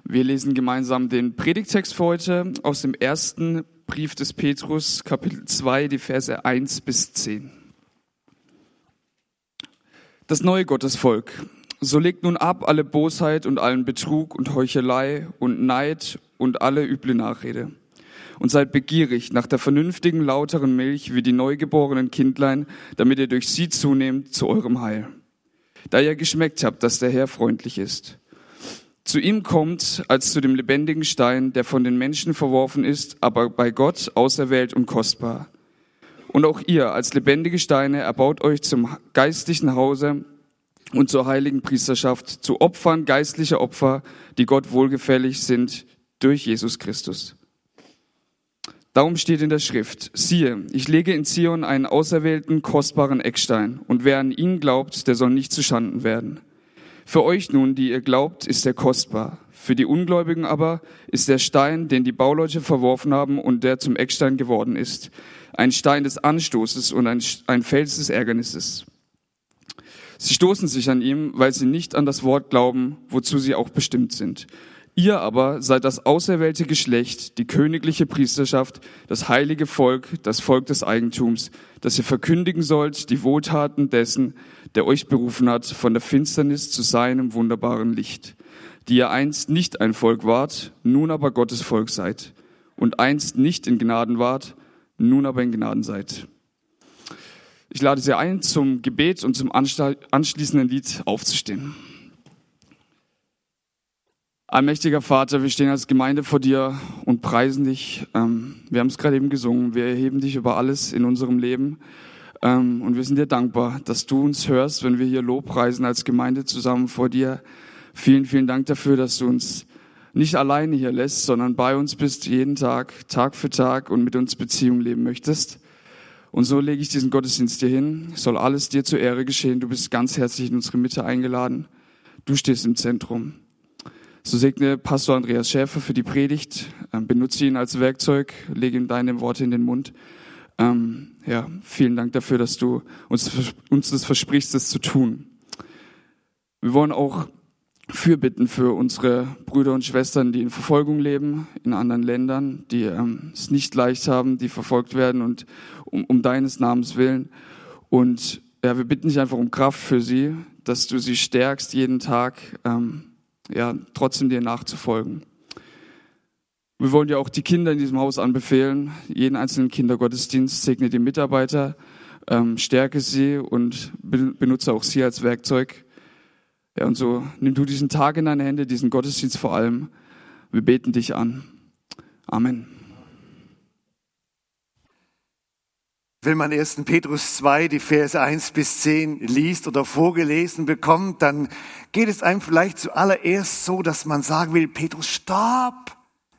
Wir lesen gemeinsam den Predigttext für heute aus dem ersten Brief des Petrus, Kapitel 2, die Verse 1 bis 10. Das neue Gottesvolk. So legt nun ab alle Bosheit und allen Betrug und Heuchelei und Neid und alle üble Nachrede. Und seid begierig nach der vernünftigen, lauteren Milch wie die neugeborenen Kindlein, damit ihr durch sie zunehmt zu eurem Heil. Da ihr geschmeckt habt, dass der Herr freundlich ist. Zu ihm kommt als zu dem lebendigen Stein, der von den Menschen verworfen ist, aber bei Gott auserwählt und kostbar. Und auch ihr als lebendige Steine erbaut euch zum geistlichen Hause und zur heiligen Priesterschaft, zu Opfern geistlicher Opfer, die Gott wohlgefällig sind durch Jesus Christus. Darum steht in der Schrift, siehe, ich lege in Zion einen auserwählten, kostbaren Eckstein, und wer an ihn glaubt, der soll nicht zuschanden werden. Für euch nun, die ihr glaubt, ist er kostbar. Für die Ungläubigen aber ist der Stein, den die Bauleute verworfen haben und der zum Eckstein geworden ist, ein Stein des Anstoßes und ein Fels des Ärgernisses. Sie stoßen sich an ihm, weil sie nicht an das Wort glauben, wozu sie auch bestimmt sind. Ihr aber seid das auserwählte Geschlecht, die königliche Priesterschaft, das heilige Volk, das Volk des Eigentums, das ihr verkündigen sollt, die Wohltaten dessen, der euch berufen hat, von der Finsternis zu seinem wunderbaren Licht, die ihr einst nicht ein Volk wart, nun aber Gottes Volk seid, und einst nicht in Gnaden wart, nun aber in Gnaden seid. Ich lade Sie ein, zum Gebet und zum anschließenden Lied aufzustehen. Allmächtiger Vater, wir stehen als Gemeinde vor dir und preisen dich. Wir haben es gerade eben gesungen. Wir erheben dich über alles in unserem Leben. Und wir sind dir dankbar, dass du uns hörst, wenn wir hier Lobpreisen als Gemeinde zusammen vor dir. Vielen, vielen Dank dafür, dass du uns nicht alleine hier lässt, sondern bei uns bist jeden Tag, Tag für Tag und mit uns Beziehung leben möchtest. Und so lege ich diesen Gottesdienst dir hin. Es soll alles dir zur Ehre geschehen. Du bist ganz herzlich in unsere Mitte eingeladen. Du stehst im Zentrum. So segne Pastor Andreas Schäfer für die Predigt, benutze ihn als Werkzeug, lege ihm deine Worte in den Mund. Vielen Dank dafür, dass du uns das versprichst, das zu tun. Wir wollen auch fürbitten für unsere Brüder und Schwestern, die in Verfolgung leben, in anderen Ländern, die es nicht leicht haben, die verfolgt werden und um deines Namens willen. Und wir bitten dich einfach um Kraft für sie, dass du sie stärkst jeden Tag, trotzdem dir nachzufolgen. Wir wollen dir auch die Kinder in diesem Haus anbefehlen, jeden einzelnen Kindergottesdienst, segne die Mitarbeiter, stärke sie und benutze auch sie als Werkzeug. Ja, und so nimm du diesen Tag in deine Hände, diesen Gottesdienst vor allem. Wir beten dich an. Amen. Wenn man 1. Petrus 2, die Verse 1 bis 10 liest oder vorgelesen bekommt, dann geht es einem vielleicht zuallererst so, dass man sagen will, Petrus, stopp,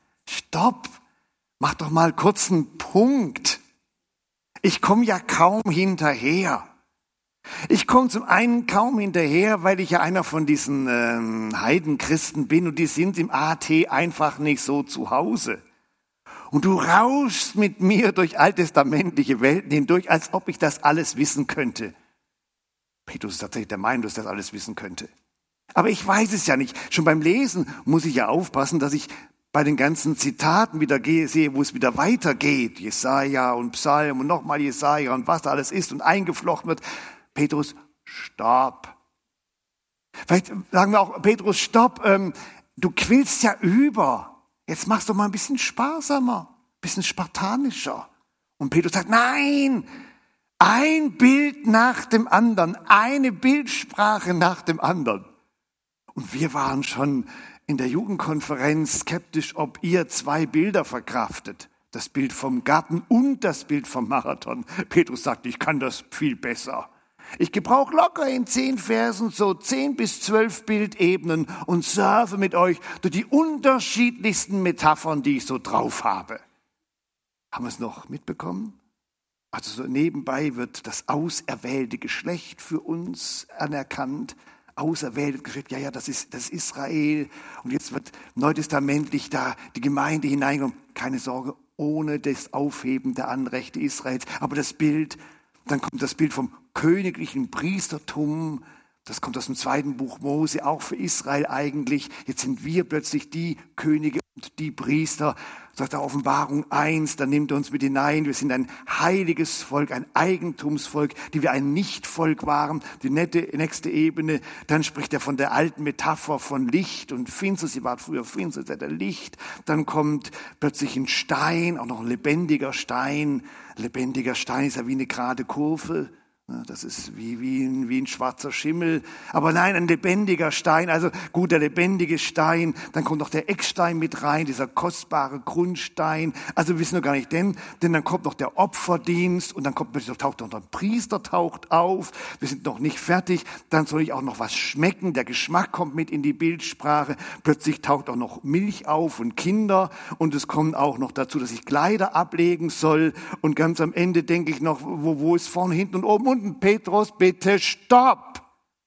mach doch mal kurz einen Punkt. Ich komme ja kaum hinterher. Ich komme zum einen kaum hinterher, weil ich ja einer von diesen Heidenchristen bin und die sind im AT einfach nicht so zu Hause. Und du rauschst mit mir durch alttestamentliche Welten hindurch, als ob ich das alles wissen könnte. Petrus ist tatsächlich der Meinung, dass ich das alles wissen könnte. Aber ich weiß es ja nicht. Schon beim Lesen muss ich ja aufpassen, dass ich bei den ganzen Zitaten wieder sehe, wo es wieder weitergeht. Jesaja und Psalm und nochmal Jesaja und was da alles ist und eingeflochten wird. Petrus, stopp. Vielleicht sagen wir auch, Petrus, stopp, du quillst ja über. Jetzt mach's doch mal ein bisschen sparsamer, ein bisschen spartanischer. Und Petrus sagt, nein, ein Bild nach dem anderen, eine Bildsprache nach dem anderen. Und wir waren schon in der Jugendkonferenz skeptisch, ob ihr 2 Bilder verkraftet. Das Bild vom Garten und das Bild vom Marathon. Petrus sagt, ich kann das viel besser. Ich gebrauche locker in 10 Versen so 10 bis 12 Bildebenen und surfe mit euch durch die unterschiedlichsten Metaphern, die ich so drauf habe. Haben wir es noch mitbekommen? Also so nebenbei wird das auserwählte Geschlecht für uns anerkannt. Auserwähltes Geschlecht, ja, das ist Israel. Und jetzt wird neutestamentlich da die Gemeinde hineingenommen. Keine Sorge, ohne das Aufheben der Anrechte Israels. Aber das Bild, dann kommt das Bild vom königlichen Priestertum, Das kommt aus dem 2. Buch Mose, auch für Israel eigentlich. Jetzt sind wir plötzlich die Könige und die Priester. Sagt der Offenbarung 1, da nimmt er uns mit hinein. Wir sind ein heiliges Volk, ein Eigentumsvolk, die wir ein Nichtvolk waren. Die nächste Ebene. Dann spricht er von der alten Metapher von Licht und Finsternis. Sie war früher Finsternis, seid ihr Licht. Dann kommt plötzlich ein Stein, auch noch ein lebendiger Stein. Lebendiger Stein ist ja wie eine gerade Kurve. Das ist wie ein schwarzer Schimmel. Aber nein, ein lebendiger Stein, also gut, der lebendige Stein. Dann kommt noch der Eckstein mit rein, dieser kostbare Grundstein. Also wir wissen noch gar nicht, denn dann kommt noch der Opferdienst und dann taucht noch ein Priester taucht auf. Wir sind noch nicht fertig. Dann soll ich auch noch was schmecken. Der Geschmack kommt mit in die Bildsprache. Plötzlich taucht auch noch Milch auf und Kinder. Und es kommt auch noch dazu, dass ich Kleider ablegen soll. Und ganz am Ende denke ich noch, wo ist vorne, hinten und oben und Petrus, bitte stopp.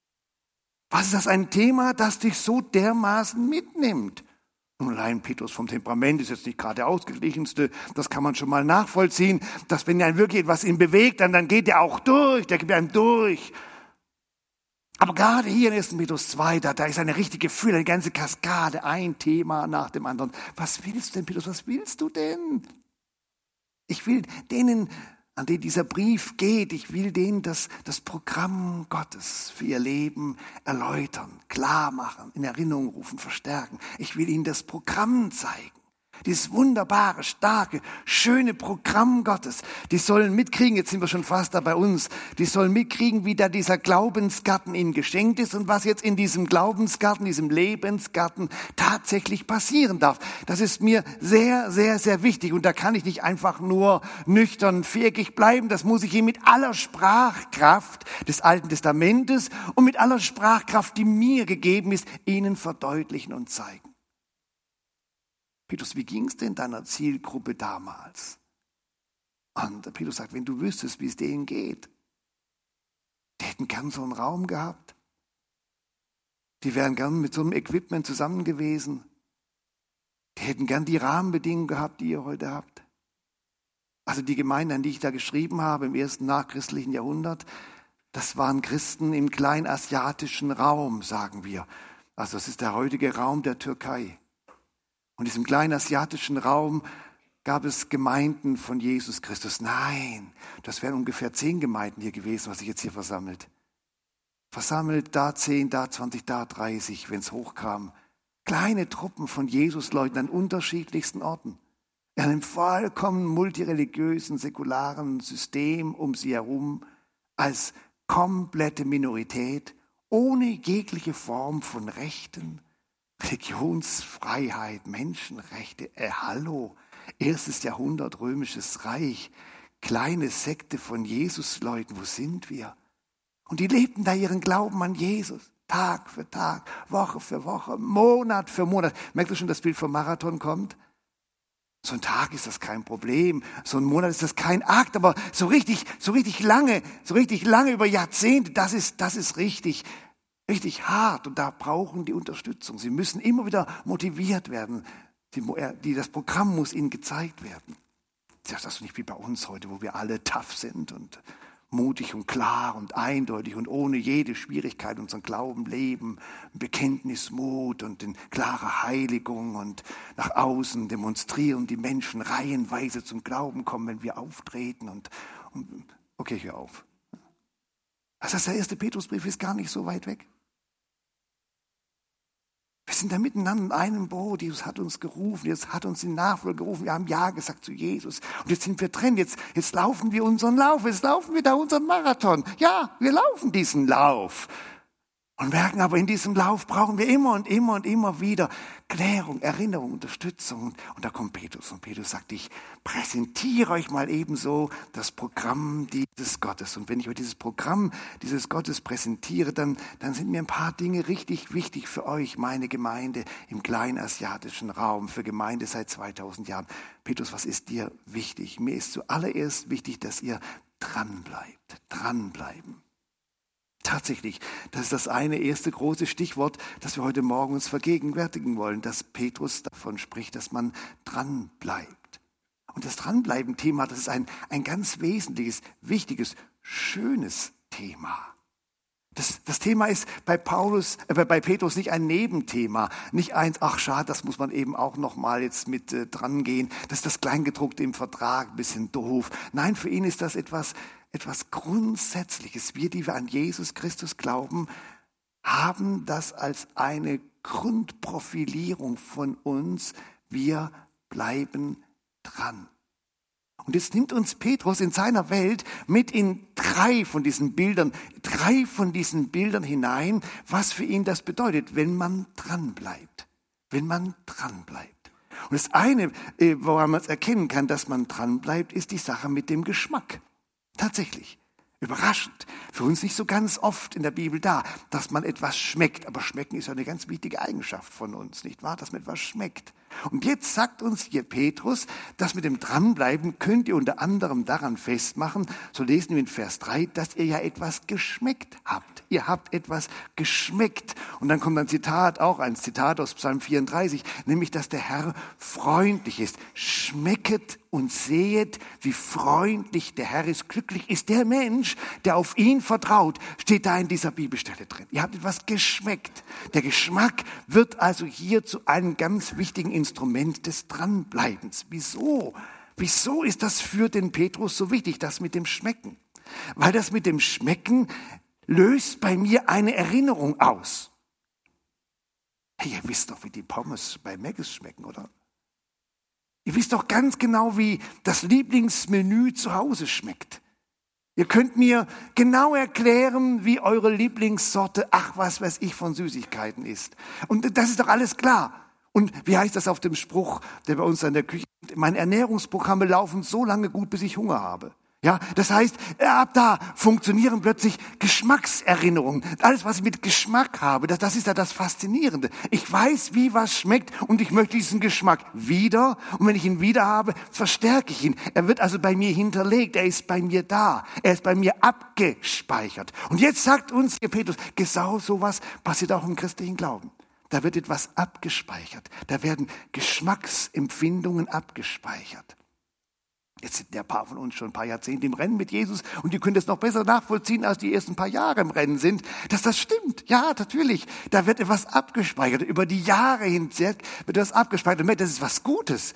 Was ist das, ein Thema, das dich so dermaßen mitnimmt? Nun, allein Petrus vom Temperament ist jetzt nicht gerade der ausgeglichenste, das kann man schon mal nachvollziehen, dass wenn er wirklich etwas ihn bewegt, dann geht er auch durch, der geht einem durch. Aber gerade hier in 1. Petrus 2, da ist eine richtige Fülle, eine ganze Kaskade, ein Thema nach dem anderen. Was willst du denn, Petrus, was willst du denn? Ich will denen, an denen dieser Brief geht, ich will denen das Programm Gottes für ihr Leben erläutern, klar machen, in Erinnerung rufen, verstärken. Ich will ihnen das Programm zeigen. Dieses wunderbare, starke, schöne Programm Gottes. Die sollen mitkriegen, jetzt sind wir schon fast da bei uns, die sollen mitkriegen, wie da dieser Glaubensgarten ihnen geschenkt ist und was jetzt in diesem Glaubensgarten, diesem Lebensgarten tatsächlich passieren darf. Das ist mir sehr, sehr, sehr wichtig und da kann ich nicht einfach nur nüchtern, fähig bleiben. Das muss ich ihnen mit aller Sprachkraft des Alten Testamentes und mit aller Sprachkraft, die mir gegeben ist, ihnen verdeutlichen und zeigen. Petrus, wie ging es denn deiner Zielgruppe damals? Und Petrus sagt, wenn du wüsstest, wie es denen geht, die hätten gern so einen Raum gehabt. Die wären gern mit so einem Equipment zusammen gewesen. Die hätten gern die Rahmenbedingungen gehabt, die ihr heute habt. Also die Gemeinde, an die ich da geschrieben habe im ersten nachchristlichen Jahrhundert, das waren Christen im kleinasiatischen Raum, sagen wir. Also das ist der heutige Raum der Türkei. Und in diesem kleinen asiatischen Raum gab es Gemeinden von Jesus Christus. Nein, das wären ungefähr 10 Gemeinden hier gewesen, was sich jetzt hier versammelt. Versammelt da 10, da 20, da 30, wenn es hochkam. Kleine Truppen von Jesus-Leuten an unterschiedlichsten Orten. In einem vollkommen multireligiösen, säkularen System um sie herum, als komplette Minorität, ohne jegliche Form von Rechten, Religionsfreiheit, Menschenrechte, hallo, 1. Jahrhundert, Römisches Reich, kleine Sekte von Jesus-Leuten, wo sind wir? Und die lebten da ihren Glauben an Jesus, Tag für Tag, Woche für Woche, Monat für Monat. Merkt ihr schon, das Bild vom Marathon kommt? So ein Tag ist das kein Problem, so ein Monat ist das kein Akt, aber so richtig lange über Jahrzehnte, das ist richtig hart und da brauchen die Unterstützung. Sie müssen immer wieder motiviert werden. Das Programm muss ihnen gezeigt werden. Das ist nicht wie bei uns heute, wo wir alle tough sind und mutig und klar und eindeutig und ohne jede Schwierigkeit unseren Glauben leben, Bekenntnismut und in klarer Heiligung und nach außen demonstrieren, die Menschen reihenweise zum Glauben kommen, wenn wir auftreten und okay, hör auf. Das heißt, der 1. Petrusbrief ist gar nicht so weit weg. Wir sind da miteinander in einem Boot. Jesus hat uns gerufen, jetzt hat uns in Nachfolge gerufen. Wir haben Ja gesagt zu Jesus. Und jetzt sind wir drin. Jetzt laufen wir unseren Lauf. Jetzt laufen wir da unseren Marathon. Ja, wir laufen diesen Lauf. Und merken aber, in diesem Lauf brauchen wir immer und immer und immer wieder Klärung, Erinnerung, Unterstützung. Und da kommt Petrus. Und Petrus sagt, ich präsentiere euch mal ebenso das Programm dieses Gottes. Und wenn ich euch dieses Programm dieses Gottes präsentiere, dann sind mir ein paar Dinge richtig wichtig für euch, meine Gemeinde im kleinasiatischen Raum, für Gemeinde seit 2000 Jahren. Petrus, was ist dir wichtig? Mir ist zuallererst wichtig, dass ihr dranbleiben. Tatsächlich, das ist das eine erste große Stichwort, das wir heute Morgen uns vergegenwärtigen wollen, dass Petrus davon spricht, dass man dran bleibt. Und das Dranbleiben-Thema, das ist ein ganz wesentliches, wichtiges, schönes Thema. Das Thema ist bei Petrus nicht ein Nebenthema, nicht eins, ach schade, das muss man eben auch noch mal jetzt mit dran gehen. Das ist das Kleingedruckte im Vertrag, ein bisschen doof. Nein, für ihn ist das etwas Grundsätzliches. Wir, die wir an Jesus Christus glauben, haben das als eine Grundprofilierung von uns. Wir bleiben dran. Und jetzt nimmt uns Petrus in seiner Welt mit in drei von diesen Bildern hinein, was für ihn das bedeutet, wenn man dran bleibt. Wenn man dran bleibt. Und das eine, woran man es erkennen kann, dass man dran bleibt, ist die Sache mit dem Geschmack. Tatsächlich. Überraschend. Für uns nicht so ganz oft in der Bibel da, dass man etwas schmeckt. Aber schmecken ist ja eine ganz wichtige Eigenschaft von uns, nicht wahr? Dass man etwas schmeckt. Und jetzt sagt uns hier Petrus, das mit dem Dranbleiben könnt ihr unter anderem daran festmachen, so lesen wir in Vers 3, dass ihr ja etwas geschmeckt habt. Ihr habt etwas geschmeckt. Und dann kommt ein Zitat aus Psalm 34, nämlich, dass der Herr freundlich ist. Schmecket und sehet, wie freundlich der Herr ist. Glücklich ist der Mensch, der auf ihn vertraut, steht da in dieser Bibelstelle drin. Ihr habt etwas geschmeckt. Der Geschmack wird also hier zu einem ganz wichtigen Instrument des Dranbleibens. Wieso? Wieso ist das für den Petrus so wichtig, das mit dem Schmecken? Weil das mit dem Schmecken löst bei mir eine Erinnerung aus. Hey, ihr wisst doch, wie die Pommes bei Mc's schmecken, oder? Ihr wisst doch ganz genau, wie das Lieblingsmenü zu Hause schmeckt. Ihr könnt mir genau erklären, wie eure Lieblingssorte, ach was weiß ich, von Süßigkeiten ist. Und das ist doch alles klar. Und wie heißt das auf dem Spruch, der bei uns in der Küche ist? Meine Ernährungsprogramme laufen so lange gut, bis ich Hunger habe. Ja, das heißt, ab da funktionieren plötzlich Geschmackserinnerungen. Alles, was ich mit Geschmack habe, das ist ja das Faszinierende. Ich weiß, wie was schmeckt und ich möchte diesen Geschmack wieder. Und wenn ich ihn wieder habe, verstärke ich ihn. Er wird also bei mir hinterlegt. Er ist bei mir da. Er ist bei mir abgespeichert. Und jetzt sagt uns hier Petrus, genau sowas passiert auch im christlichen Glauben. Da wird etwas abgespeichert. Da werden Geschmacksempfindungen abgespeichert. Jetzt sind ein paar von uns schon ein paar Jahrzehnte im Rennen mit Jesus und ihr könnt es noch besser nachvollziehen, als die ersten paar Jahre im Rennen sind, dass das stimmt. Ja, natürlich. Da wird etwas abgespeichert. Über die Jahre hinweg wird etwas abgespeichert. Und das ist was Gutes.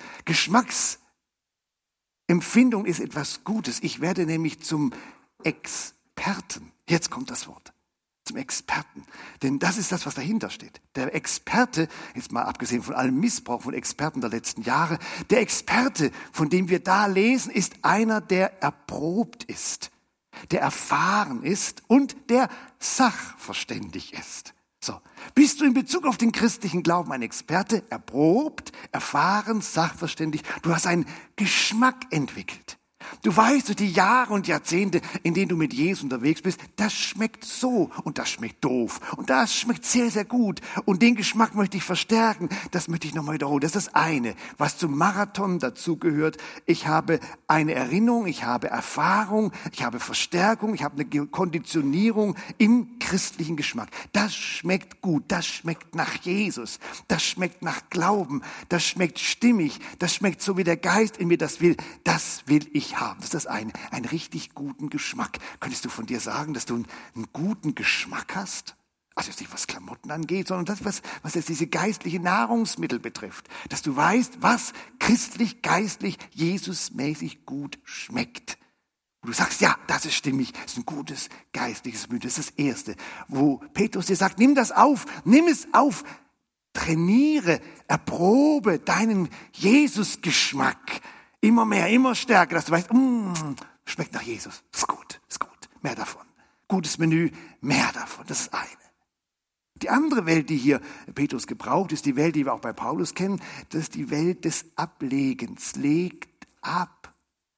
Geschmacksempfindung ist etwas Gutes. Ich werde nämlich zum Experten. Jetzt kommt das Wort. Zum Experten. Denn das ist das, was dahinter steht. Der Experte, jetzt mal abgesehen von allem Missbrauch von Experten der letzten Jahre, der Experte, von dem wir da lesen, ist einer, der erprobt ist, der erfahren ist und der sachverständig ist. So. Bist du in Bezug auf den christlichen Glauben ein Experte, erprobt, erfahren, sachverständig? Du hast einen Geschmack entwickelt. Du weißt durch die Jahre und Jahrzehnte, in denen du mit Jesus unterwegs bist, das schmeckt so und das schmeckt doof und das schmeckt sehr, sehr gut und den Geschmack möchte ich verstärken, das möchte ich nochmal wiederholen. Das ist das eine, was zum Marathon dazugehört. Ich habe eine Erinnerung, ich habe Erfahrung, ich habe Verstärkung, ich habe eine Konditionierung im christlichen Geschmack. Das schmeckt gut, das schmeckt nach Jesus, das schmeckt nach Glauben, das schmeckt stimmig, das schmeckt so, wie der Geist in mir das will ich haben. Das ist das eine. Einen richtig guten Geschmack. Könntest du von dir sagen, dass du einen guten Geschmack hast? Also jetzt nicht, was Klamotten angeht, sondern das, was jetzt diese geistliche Nahrungsmittel betrifft. Dass du weißt, was christlich, geistlich, Jesusmäßig gut schmeckt. Du sagst, ja, das ist stimmig, das ist ein gutes geistliches Menü. Das ist das Erste, wo Petrus dir sagt, nimm es auf, trainiere, erprobe deinen Jesus-Geschmack. Immer mehr, immer stärker, dass du weißt, schmeckt nach Jesus. Ist gut, mehr davon. Gutes Menü, mehr davon. Das ist eine. Die andere Welt, die hier Petrus gebraucht, ist die Welt, die wir auch bei Paulus kennen. Das ist die Welt des Ablegens. Legt ab.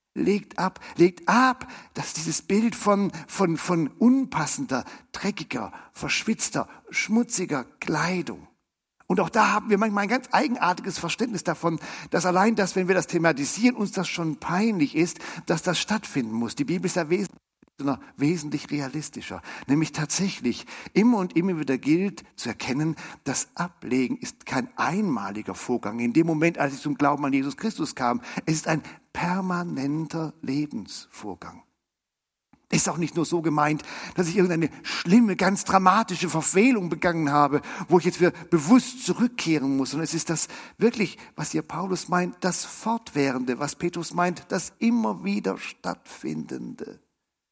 Das ist dieses Bild von unpassender, dreckiger, verschwitzter, schmutziger Kleidung. Und auch da haben wir manchmal ein ganz eigenartiges Verständnis davon, dass allein das, wenn wir das thematisieren, uns das schon peinlich ist, dass das stattfinden muss. Die Bibel ist ja wesentlich realistischer. Nämlich tatsächlich immer und immer wieder gilt zu erkennen, das Ablegen ist kein einmaliger Vorgang. In dem Moment, als ich zum Glauben an Jesus Christus kam, es ist ein permanenter Lebensvorgang. Es Ist auch nicht nur so gemeint, dass ich irgendeine schlimme, ganz dramatische Verfehlung begangen habe, wo ich jetzt wieder bewusst zurückkehren muss. Und es ist das wirklich, was hier Paulus meint, das Fortwährende, was Petrus meint, das immer wieder Stattfindende.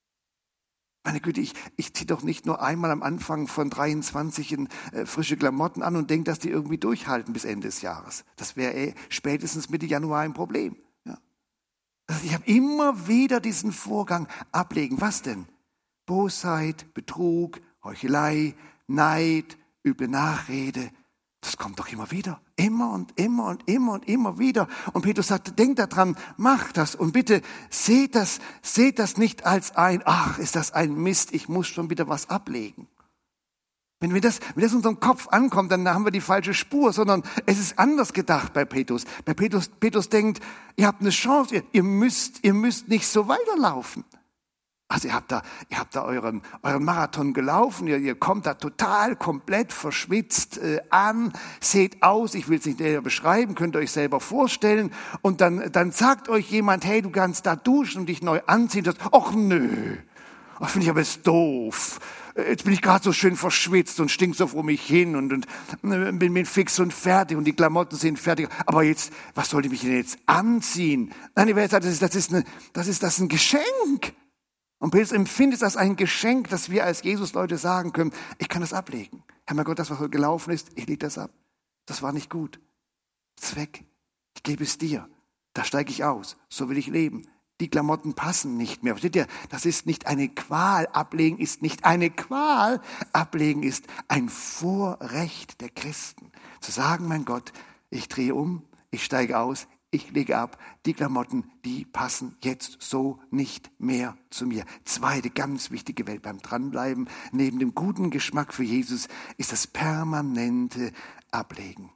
Meine Güte, ich ziehe doch nicht nur einmal am Anfang von 23 in frische Klamotten an und denke, dass die irgendwie durchhalten bis Ende des Jahres. Das wäre spätestens Mitte Januar ein Problem. Ja. Also ich habe immer wieder diesen Vorgang ablegen. Was denn? Bosheit, Betrug, Heuchelei, Neid, üble Nachrede. Das kommt doch immer wieder. Immer und immer und immer und immer wieder. Und Petrus sagt, denkt daran, macht das. Und bitte seht das nicht als ach, ist das ein Mist, ich muss schon wieder was ablegen. Wenn das in unserem Kopf ankommt, dann haben wir die falsche Spur, sondern es ist anders gedacht bei Petrus. Bei Petrus denkt, ihr habt eine Chance, ihr müsst nicht so weiterlaufen. Also ihr habt da euren Marathon gelaufen, ihr kommt da total komplett verschwitzt an, seht aus, ich will es nicht näher beschreiben, könnt ihr euch selber vorstellen, und dann sagt euch jemand, hey, du kannst da duschen und dich neu anziehen, das, ach nö, das finde ich aber jetzt doof. Jetzt bin ich gerade so schön verschwitzt und stink so vor mich hin und bin fix und fertig und die Klamotten sind fertig. Aber jetzt, was soll ich mich denn jetzt anziehen? Nein, ich weiß, das ist ein Geschenk. Und Petrus empfindet das ein Geschenk, dass wir als Jesus-Leute sagen können, ich kann das ablegen. Herr mein Gott, das, was heute gelaufen ist, ich lege das ab. Das war nicht gut. Das ist weg. Ich gebe es dir. Da steige ich aus. So will ich leben. Die Klamotten passen nicht mehr. Versteht ihr? Das ist nicht eine Qual. Ablegen ist nicht eine Qual. Ablegen ist ein Vorrecht der Christen. Zu sagen, mein Gott, ich drehe um, ich steige aus, ich lege ab, die Klamotten, die passen jetzt so nicht mehr zu mir. Zweite ganz wichtige Welt beim Dranbleiben, neben dem guten Geschmack für Jesus, ist das permanente Ablegen.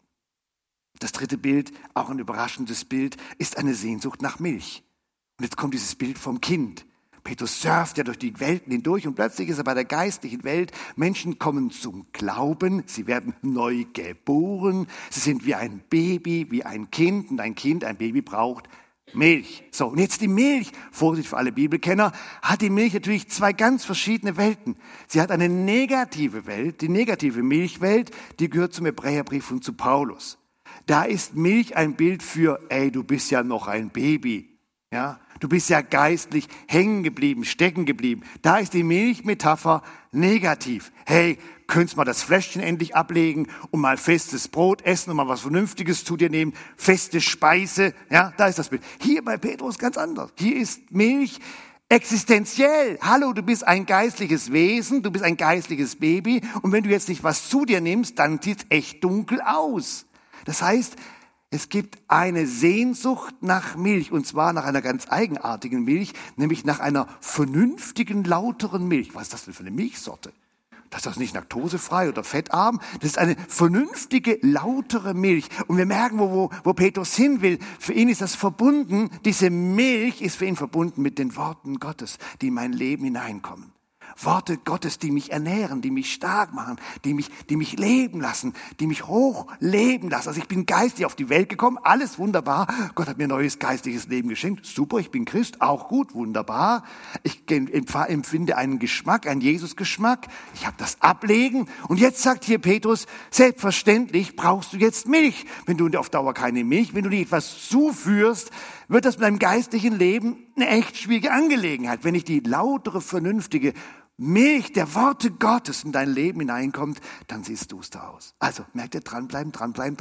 Das dritte Bild, auch ein überraschendes Bild, ist eine Sehnsucht nach Milch. Und jetzt kommt dieses Bild vom Kind. Petrus surft ja durch die Welten hindurch und plötzlich ist er bei der geistlichen Welt. Menschen kommen zum Glauben, sie werden neu geboren, sie sind wie ein Baby, wie ein Kind, und ein Baby braucht Milch. So, und jetzt die Milch, Vorsicht für alle Bibelkenner, hat die Milch natürlich zwei ganz verschiedene Welten. Sie hat eine negative Welt, die negative Milchwelt, die gehört zum Hebräerbrief und zu Paulus. Da ist Milch ein Bild für, du bist ja noch ein Baby. Ja, du bist ja geistlich hängen geblieben, stecken geblieben. Da ist die Milchmetapher negativ. Hey, könntest mal das Fläschchen endlich ablegen und mal festes Brot essen und mal was Vernünftiges zu dir nehmen, feste Speise. Ja, da ist das Bild. Hier bei Petrus ganz anders. Hier ist Milch existenziell. Hallo, du bist ein geistliches Wesen, du bist ein geistliches Baby, und wenn du jetzt nicht was zu dir nimmst, dann sieht's echt dunkel aus. Das heißt, es gibt eine Sehnsucht nach Milch, und zwar nach einer ganz eigenartigen Milch, nämlich nach einer vernünftigen, lauteren Milch. Was ist das denn für eine Milchsorte? Das ist nicht laktosefrei oder fettarm. Das ist eine vernünftige, lautere Milch. Und wir merken, wo Petrus hin will. Für ihn ist das verbunden, diese Milch ist für ihn verbunden mit den Worten Gottes, die in mein Leben hineinkommen. Worte Gottes, die mich ernähren, die mich stark machen, die mich leben lassen, die mich hochleben lassen. Also ich bin geistig auf die Welt gekommen, alles wunderbar. Gott hat mir neues geistliches Leben geschenkt. Super, ich bin Christ, auch gut, wunderbar. Ich empfinde einen Geschmack, einen Jesus-Geschmack. Ich habe das Ablegen. Und jetzt sagt hier Petrus, selbstverständlich brauchst du jetzt Milch. Wenn du auf Dauer keine Milch, wenn du dir etwas zuführst, wird das mit deinem geistlichen Leben eine echt schwierige Angelegenheit. Wenn nicht die lautere, vernünftige Milch der Worte Gottes in dein Leben hineinkommt, dann siehst du es da aus. Also, merkt ihr, dranbleiben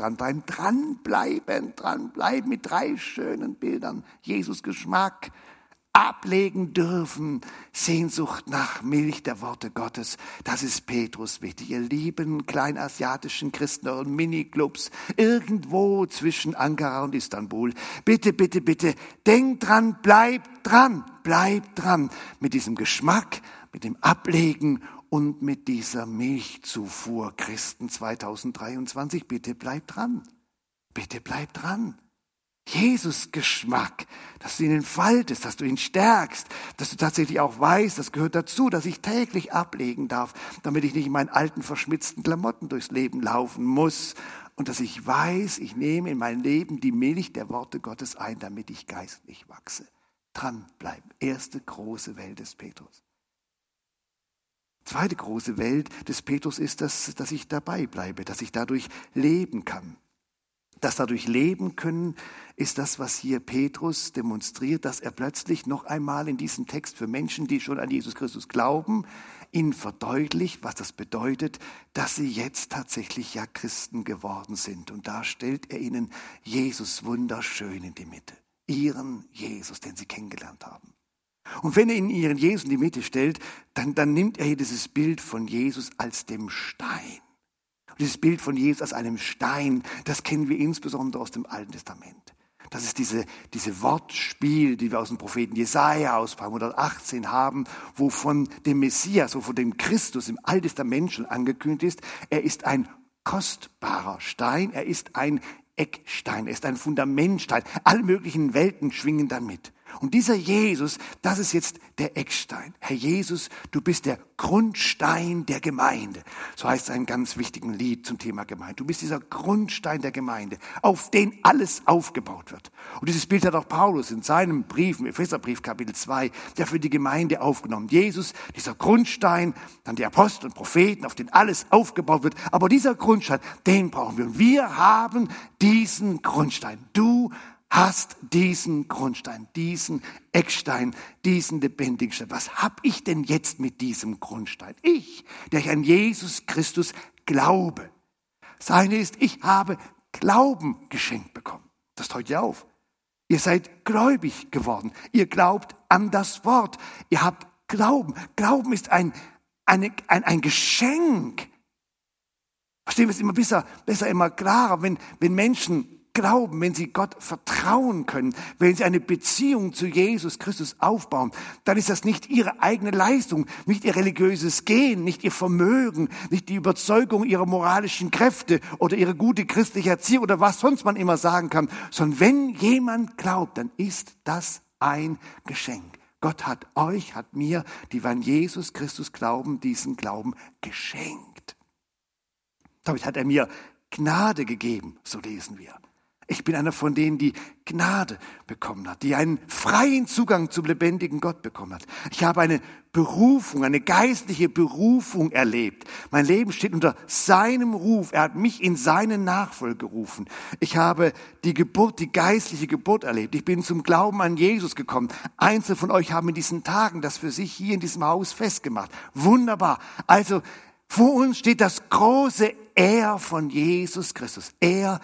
mit 3 schönen Bildern. Jesus Geschmack, ablegen dürfen, Sehnsucht nach Milch der Worte Gottes. Das ist Petrus wichtig. Ihr lieben kleinasiatischen Christen, euren Miniclubs, irgendwo zwischen Ankara und Istanbul. Bitte, bitte, bitte, denkt dran, bleibt dran mit diesem Geschmack, mit dem Ablegen und mit dieser Milchzufuhr. Christen 2023, bitte bleibt dran. Bitte bleibt dran. Jesus-Geschmack, dass du ihn entfaltest, dass du ihn stärkst, dass du tatsächlich auch weißt, das gehört dazu, dass ich täglich ablegen darf, damit ich nicht in meinen alten, verschmitzten Klamotten durchs Leben laufen muss, und dass ich weiß, ich nehme in mein Leben die Milch der Worte Gottes ein, damit ich geistlich wachse. Dranbleiben. Erste große Welt des Petrus. Zweite große Welt des Petrus ist, dass ich dabei bleibe, dass ich dadurch leben kann. Das dadurch leben können ist das, was hier Petrus demonstriert, dass er plötzlich noch einmal in diesem Text für Menschen, die schon an Jesus Christus glauben, ihnen verdeutlicht, was das bedeutet, dass sie jetzt tatsächlich ja Christen geworden sind. Und da stellt er ihnen Jesus wunderschön in die Mitte. Ihren Jesus, den sie kennengelernt haben. Und wenn er ihnen ihren Jesus in die Mitte stellt, dann nimmt er hier dieses Bild von Jesus als dem Stein. Und dieses Bild von Jesus als einem Stein, das kennen wir insbesondere aus dem Alten Testament. Das ist diese Wortspiel, die wir aus dem Propheten Jesaja aus Psalm 118 haben, wo von dem Messias, wo von dem Christus im Alten Testament schon angekündigt ist, er ist ein kostbarer Stein, er ist ein Eckstein, er ist ein Fundamentstein. Alle möglichen Welten schwingen dann mit. Und dieser Jesus, das ist jetzt der Eckstein. Herr Jesus, du bist der Grundstein der Gemeinde. So heißt es in einem ganz wichtigen Lied zum Thema Gemeinde. Du bist dieser Grundstein der Gemeinde, auf den alles aufgebaut wird. Und dieses Bild hat auch Paulus in seinem Brief, im Epheserbrief Kapitel 2, der für die Gemeinde aufgenommen. Jesus, dieser Grundstein, dann die Apostel und Propheten, auf den alles aufgebaut wird. Aber dieser Grundstein, den brauchen wir. Und wir haben diesen Grundstein. Du hast diesen Grundstein, diesen Eckstein, diesen lebendigen Stein. Was hab ich denn jetzt mit diesem Grundstein? Ich, der ich an Jesus Christus glaube. Seine ist, ich habe Glauben geschenkt bekommen. Das teilt ihr auf. Ihr seid gläubig geworden. Ihr glaubt an das Wort. Ihr habt Glauben. Glauben ist ein Geschenk. Verstehen wir es immer besser, immer klarer, wenn Menschen glauben, wenn sie Gott vertrauen können, wenn sie eine Beziehung zu Jesus Christus aufbauen, dann ist das nicht ihre eigene Leistung, nicht ihr religiöses Gehen, nicht ihr Vermögen, nicht die Überzeugung ihrer moralischen Kräfte oder ihre gute christliche Erziehung oder was sonst man immer sagen kann, sondern wenn jemand glaubt, dann ist das ein Geschenk. Gott hat euch, hat mir, die wir an Jesus Christus glauben, diesen Glauben geschenkt. Damit hat er mir Gnade gegeben, so lesen wir. Ich bin einer von denen, die Gnade bekommen hat, die einen freien Zugang zum lebendigen Gott bekommen hat. Ich habe eine Berufung, eine geistliche Berufung erlebt. Mein Leben steht unter seinem Ruf. Er hat mich in seine Nachfolge gerufen. Ich habe die Geburt, die geistliche Geburt erlebt. Ich bin zum Glauben an Jesus gekommen. Einzelne von euch haben in diesen Tagen das für sich hier in diesem Haus festgemacht. Wunderbar. Also vor uns steht das große Er von Jesus Christus. Er,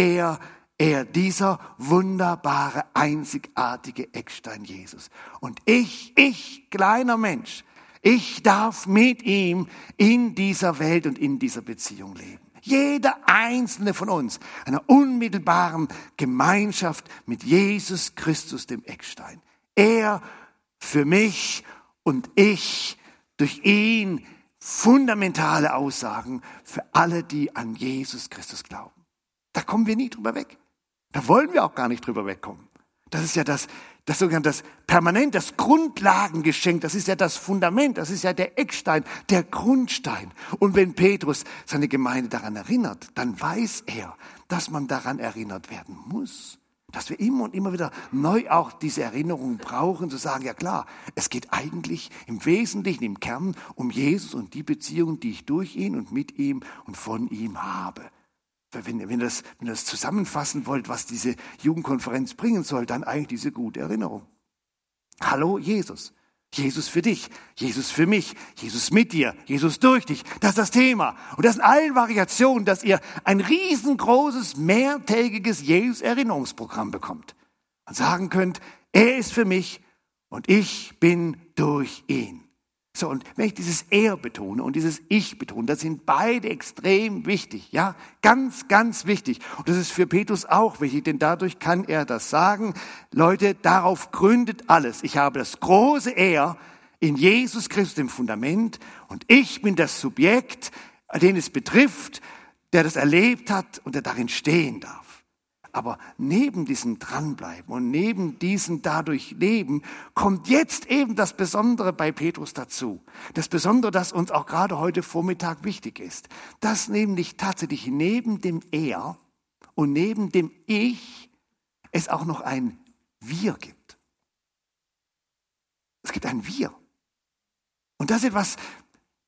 dieser wunderbare, einzigartige Eckstein Jesus. Und ich, kleiner Mensch, ich darf mit ihm in dieser Welt und in dieser Beziehung leben. Jeder einzelne von uns, einer unmittelbaren Gemeinschaft mit Jesus Christus, dem Eckstein. Er für mich und ich durch ihn fundamentale Aussagen für alle, die an Jesus Christus glauben. Da kommen wir nie drüber weg. Da wollen wir auch gar nicht drüber wegkommen. Das ist ja das sogenannte das Permanent, das Grundlagengeschenk, das ist ja das Fundament, das ist ja der Eckstein, der Grundstein. Und wenn Petrus seine Gemeinde daran erinnert, dann weiß er, dass man daran erinnert werden muss. Dass wir immer und immer wieder neu auch diese Erinnerung brauchen, zu sagen, ja klar, es geht eigentlich im Wesentlichen, im Kern um Jesus und die Beziehung, die ich durch ihn und mit ihm und von ihm habe. Wenn ihr das zusammenfassen wollt, was diese Jugendkonferenz bringen soll, dann eigentlich diese gute Erinnerung. Hallo Jesus. Jesus für dich, Jesus für mich, Jesus mit dir, Jesus durch dich. Das ist das Thema. Und das in allen Variationen, dass ihr ein riesengroßes, mehrtägiges Jesus-Erinnerungsprogramm bekommt. Und sagen könnt, er ist für mich und ich bin durch ihn. So, und wenn ich dieses Er betone und dieses Ich betone, das sind beide extrem wichtig, ja, ganz, ganz wichtig. Und das ist für Petrus auch wichtig, denn dadurch kann er das sagen. Leute, darauf gründet alles. Ich habe das große Er in Jesus Christus, dem Fundament, und ich bin das Subjekt, den es betrifft, der das erlebt hat und der darin stehen darf. Aber neben diesem Dranbleiben und neben diesem dadurch Leben kommt jetzt eben das Besondere bei Petrus dazu. Das Besondere, das uns auch gerade heute Vormittag wichtig ist. Dass nämlich tatsächlich neben dem Er und neben dem Ich es auch noch ein Wir gibt. Es gibt ein Wir. Und das ist etwas,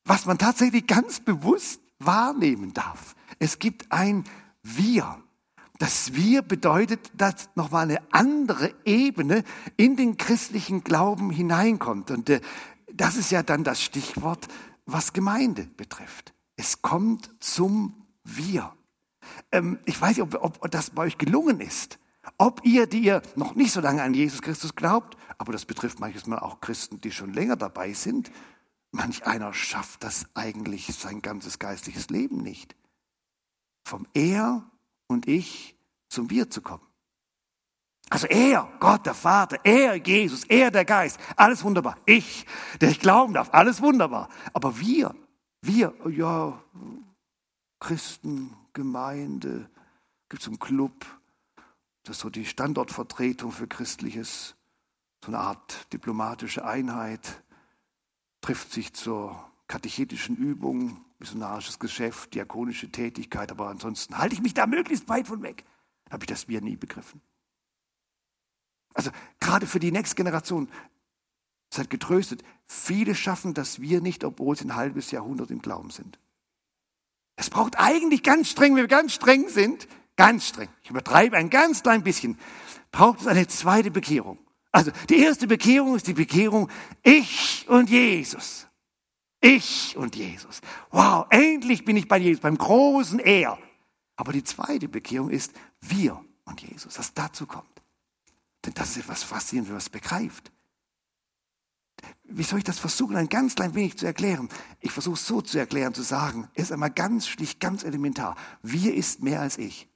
was man tatsächlich ganz bewusst wahrnehmen darf. Es gibt ein Wir. Das Wir bedeutet, dass nochmal eine andere Ebene in den christlichen Glauben hineinkommt. Und das ist ja dann das Stichwort, was Gemeinde betrifft. Es kommt zum Wir. Ich weiß nicht, ob das bei euch gelungen ist. Ob ihr, die ihr noch nicht so lange an Jesus Christus glaubt, aber das betrifft manchmal auch Christen, die schon länger dabei sind, manch einer schafft das eigentlich sein ganzes geistliches Leben nicht. Vom Er und Ich zum Wir zu kommen. Also er, Gott der Vater, er, Jesus, er, der Geist, alles wunderbar. Ich, der ich glauben darf, alles wunderbar. Aber wir, ja, Christen, Gemeinde, gibt es einen Club, das ist so die Standortvertretung für Christliches, so eine Art diplomatische Einheit, trifft sich zur katechetischen Übung, missionarisches Geschäft, diakonische Tätigkeit, aber ansonsten halte ich mich da möglichst weit von weg. Habe ich das Wir nie begriffen. Also gerade für die nächste Generation, seid getröstet, viele schaffen das Wir nicht, obwohl sie ein halbes Jahrhundert im Glauben sind. Es braucht eigentlich ganz streng, wenn wir ganz streng sind, ganz streng, ich übertreibe ein ganz klein bisschen, braucht es eine zweite Bekehrung. Also die erste Bekehrung ist die Bekehrung, ich und Jesus. Ich und Jesus. Wow, endlich bin ich bei Jesus, beim großen Er. Aber die zweite Bekehrung ist wir und Jesus, was dazu kommt. Denn das ist etwas Faszinierendes, wenn man es begreift. Wie soll ich das versuchen, ein ganz klein wenig zu erklären? Ich versuche es so zu erklären, zu sagen, ist einmal ganz schlicht, ganz elementar. Wir ist mehr als ich.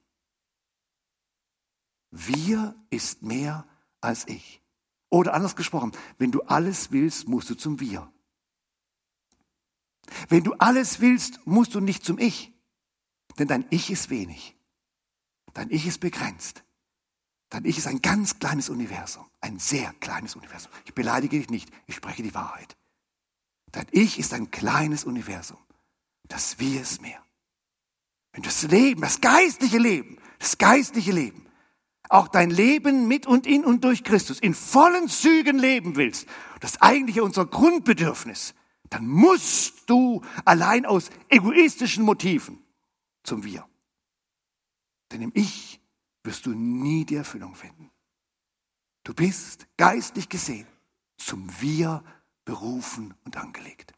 Wir ist mehr als ich. Oder anders gesprochen, wenn du alles willst, musst du zum Wir. Wenn du alles willst, musst du nicht zum Ich. Denn dein Ich ist wenig. Dein Ich ist begrenzt. Dein Ich ist ein ganz kleines Universum. Ein sehr kleines Universum. Ich beleidige dich nicht, ich spreche die Wahrheit. Dein Ich ist ein kleines Universum. Das Wir ist mehr. Wenn du das Leben, das geistliche Leben, auch dein Leben mit und in und durch Christus in vollen Zügen leben willst, das eigentliche unser Grundbedürfnis, dann musst du allein aus egoistischen Motiven zum Wir. Denn im Ich wirst du nie die Erfüllung finden. Du bist geistlich gesehen zum Wir berufen und angelegt.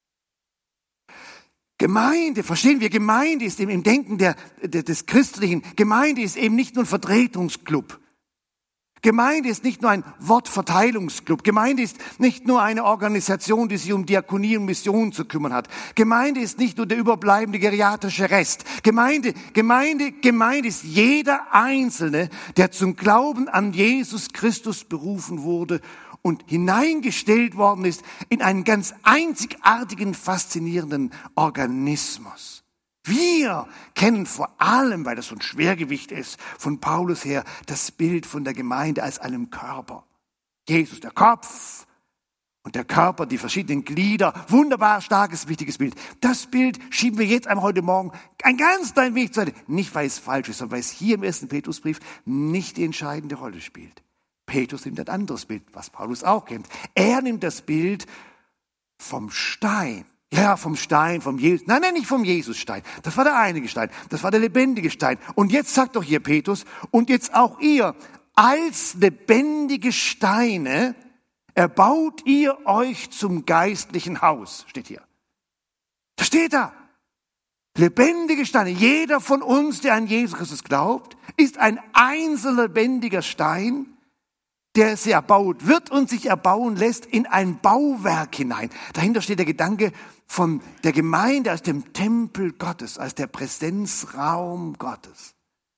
Gemeinde, verstehen wir, Gemeinde ist im Denken des Christlichen, Gemeinde ist eben nicht nur ein Vertretungsclub. Gemeinde ist nicht nur ein Wortverteilungsclub. Gemeinde ist nicht nur eine Organisation, die sich um Diakonie und Mission zu kümmern hat. Gemeinde ist nicht nur der überbleibende geriatrische Rest. Gemeinde ist jeder Einzelne, der zum Glauben an Jesus Christus berufen wurde und hineingestellt worden ist in einen ganz einzigartigen, faszinierenden Organismus. Wir kennen vor allem, weil das so ein Schwergewicht ist, von Paulus her, das Bild von der Gemeinde als einem Körper. Jesus, der Kopf und der Körper, die verschiedenen Glieder. Wunderbar starkes, wichtiges Bild. Das Bild schieben wir jetzt einmal heute Morgen ein ganz klein wenig zur Seite. Nicht, weil es falsch ist, sondern weil es hier im 1. Petrusbrief nicht die entscheidende Rolle spielt. Petrus nimmt ein anderes Bild, was Paulus auch kennt. Er nimmt das Bild vom Stein. Ja, vom Stein, vom Jesus. Nein, nicht vom Jesusstein. Das war der einige Stein. Das war der lebendige Stein. Und jetzt sagt doch hier Petrus, und jetzt auch ihr, als lebendige Steine erbaut ihr euch zum geistlichen Haus. Steht hier. Das steht da. Lebendige Steine. Jeder von uns, der an Jesus Christus glaubt, ist ein einzelner lebendiger Stein, der sie erbaut wird und sich erbauen lässt in ein Bauwerk hinein. Dahinter steht der Gedanke von der Gemeinde als dem Tempel Gottes, als der Präsenzraum Gottes.